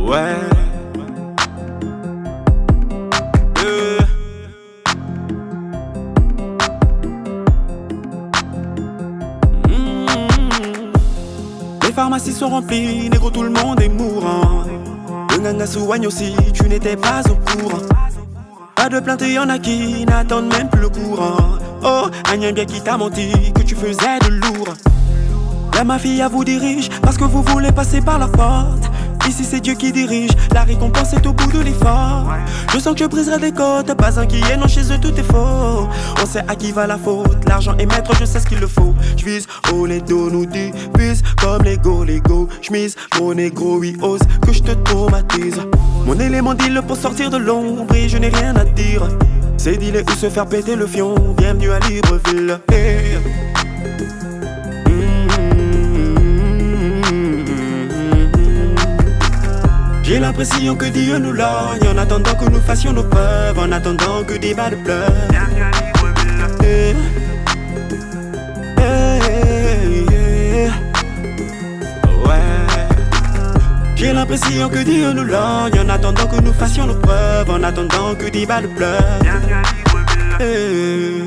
Ouais. Les pharmacies sont remplies, négro, tout le monde est mourant. Le ganga soigne aussi, tu n'étais pas au courant. Pas de plainte, y'en a qui n'attendent même plus le courant. Oh, Agnès bien qui t'a menti, que tu faisais de lourd. La mafia vous dirige, parce que vous voulez passer par la porte. Ici c'est Dieu qui dirige, la récompense est au bout de l'effort. Je sens que je briserai des côtes, pas inquiet, non chez eux tout est faux. On sait à qui va la faute, l'argent est maître, je sais ce qu'il le faut. J'vise, oh les dos nous divisent, comme les go, j'mise, mon négro oui ose, que je te traumatise. Mon élément deal pour sortir de l'ombre et je n'ai rien à dire. C'est dealer ou se faire péter le fion, bienvenue à Libreville. Hey. J'ai l'impression que Dieu nous lorgne en attendant que nous fassions nos preuves, en attendant que des balles pleurent. Bienvenue à Libreville. Ouais. J'ai l'impression que Dieu nous lorgne en attendant que nous fassions nos preuves, en attendant que des balles pleurent. Bienvenue à Libreville.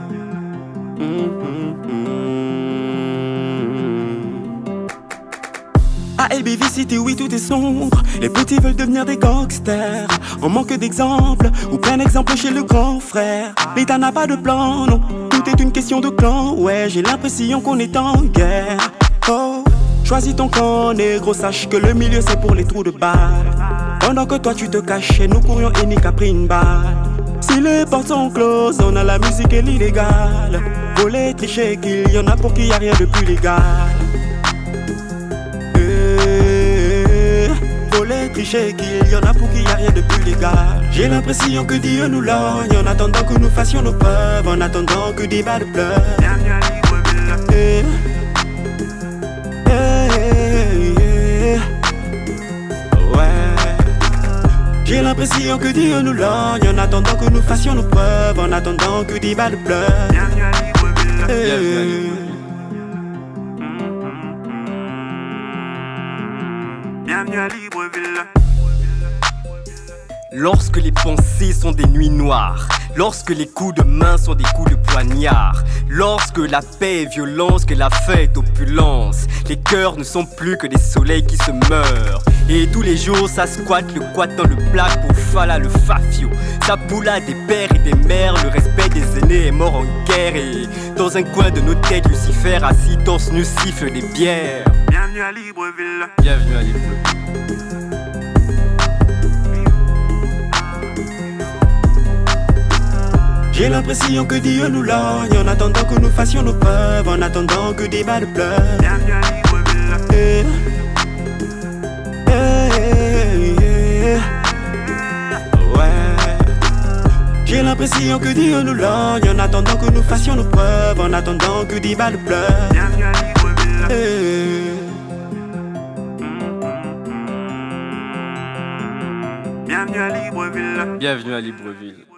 À LBV City, oui, tout est sombre. Les petits veulent devenir des gangsters. On manque d'exemples, ou plein d'exemples chez le grand frère. L'État n'a pas de plan, non. Tout est une question de clan. Ouais, j'ai l'impression qu'on est en guerre. Oh, choisis ton camp, négro. Sache que le milieu, c'est pour les trous de balle. Pendant que toi, tu te cachais, nous courions et Nick a pris une balle. Si les portes sont closes, on a la musique et l'illégal. Voler, tricher, qu'il y en a pour qui y a rien de plus légal. Voler, tricher, qu'il y en a pour qui y a rien de plus légal. J'ai l'impression que Dieu nous lorgne en attendant que nous fassions nos preuves, en attendant que des balles pleurent. Bienvenue à Libreville. Ouais. J'ai l'impression que Dieu nous lorgne en attendant que nous fassions nos preuves, en attendant que des balles pleurent. Bienvenue à Libreville. Bienvenue à Libreville. Lorsque les pensées sont des nuits noires, lorsque les coups de main sont des coups de poignard, lorsque la paix est violence, que la fête opulence, les cœurs ne sont plus que des soleils qui se meurent. Et tous les jours ça squatte le quat dans le plaque pour Fala le Fafio. Ça poula des pères et des mères, le respect des aînés est mort en guerre. Et dans un coin de nos têtes, Lucifer assis torse nu siffle des bières. Bienvenue à Libreville. Bienvenue à Libreville. J'ai l'impression que Dieu nous lorgne en attendant que nous fassions nos preuves, en attendant que des balles pleurent. Bienvenue à Libreville. Ouais. J'ai l'impression que Dieu nous lorgne en attendant que nous fassions nos preuves, en attendant que des balles pleurent. Bienvenue à Libreville. Bienvenue à Libreville. Bienvenue à Libreville.